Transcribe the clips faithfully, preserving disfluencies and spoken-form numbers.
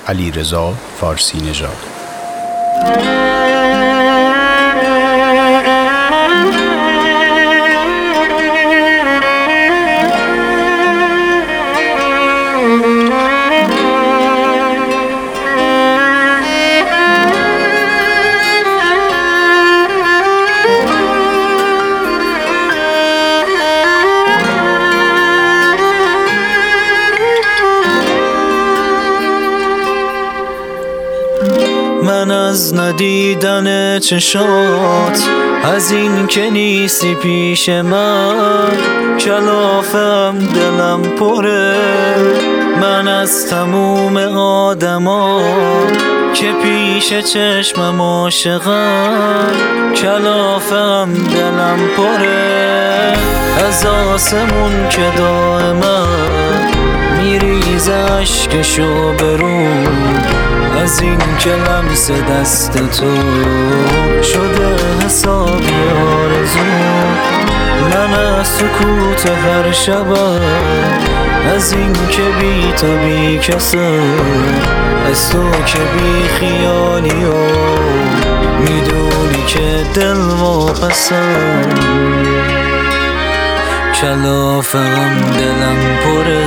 علیرضا فارسی نژاد. من از ندیدن چشات، از این که نیستی پیش من، کلافم دلم پره. من از تموم آدما که پیش چشمم عاشقن، کلافم دلم پره. از آسمون که دائما میریز اشکشو برون، از این که لمس دست تو شده حسابی آرزو. من از سکوت هر شبم، از این که بی تو بی کسم، از تو که بی خیالی و میدونی که دل واپسم، کلافم دلم پره.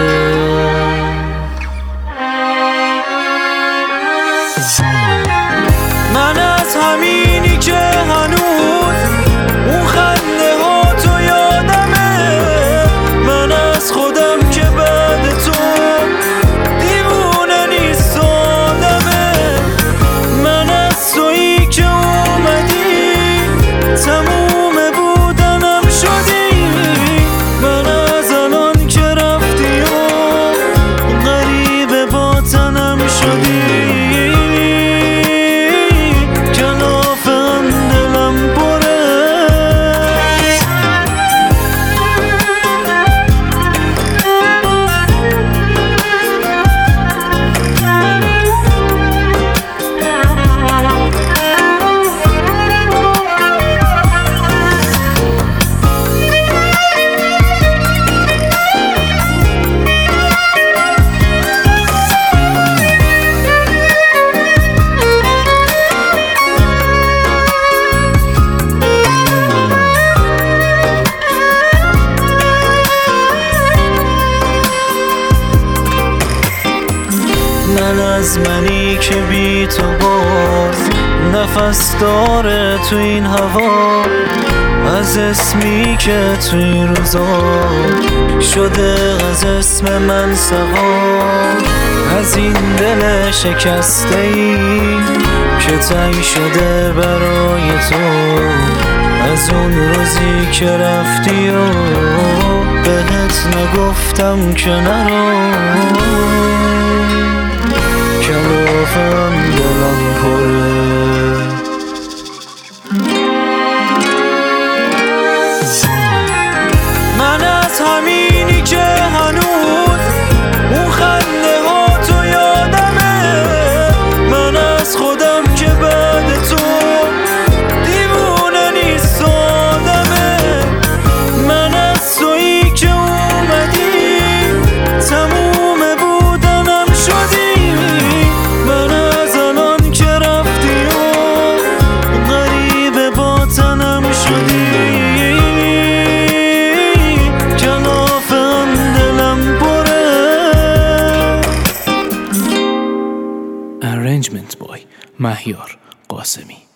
من از همینی که هنوز اون خنده ها تو یادمه، من از خودم که بعد تو دیوونه نیست آدمه. من از تویی که اومدی تموم بودنم شدی، من از الان که رفتی و غریب باطنم شدی، من از منی که بی تو باز نفس داره تو این هوا، از اسمی که تو این روزا شده از اسم من سوا. از این دل شکسته ای که تنگ شده برای تو، از اون روزی که رفتی و بهت نگفتم که نرو، کلافم دلم پره. من از همینی که هنوز اون خنده ها تو یادمه، من از خودم که بعد تو دیوونه نیست آدمه. من از تویی که اومدی تموم بودنم شدی، من از الان که رفتی و غریب باطنم شدی، کلافم دلم پره. Arrangement by مهیار قاسمی.